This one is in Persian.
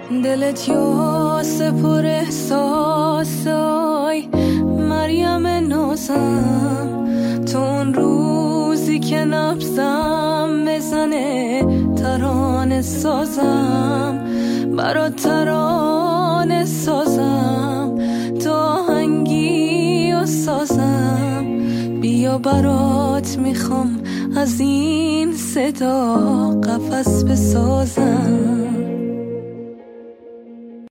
دلت یاسه پر احساسای مریم نازم، تو اون روزی که نبزم بزنه ترانه سازم، برات ترانه سازم، تا آهنگی و سازم، بیا برات میخوام از این صدا قفس بسازم.